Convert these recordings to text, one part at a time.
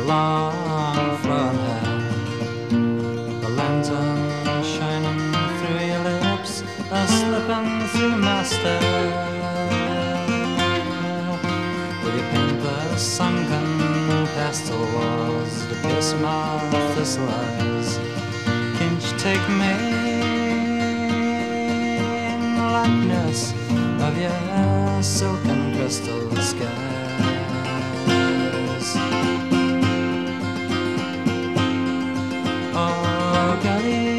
long flowing hair, the lantern shining through your lips, slipping through my stare. Will you paint the sunken pastel walls to pierce my thistle eyes? Can't you take me in the likeness of your silken crystal skies? Oh, Gully,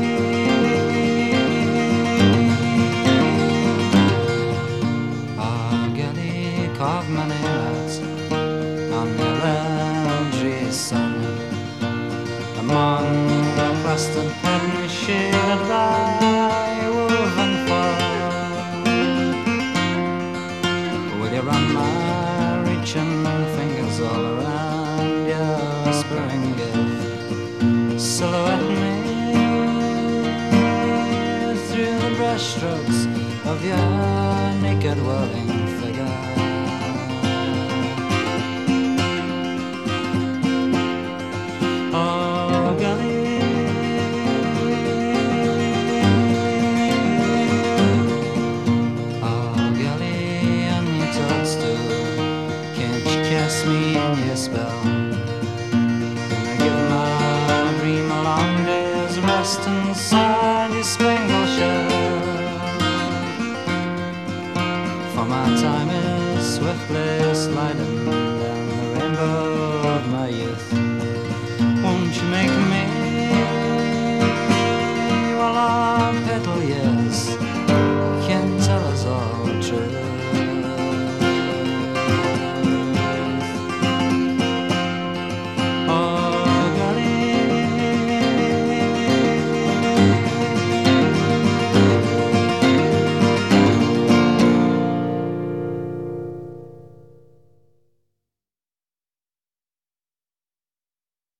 oh, Gully, carve many nights on the Eldry sun, among the clustered pattern shaded by woven fur. Will you run my reaching fingers all around your whispering gift? Silhouette me through the brush strokes of your naked whirling figure. Oh, Gully, oh, Gully, on your toadstool, can't you cast me in your spell? Dream a long day's rest inside your spangled shell. For my time is swiftly sliding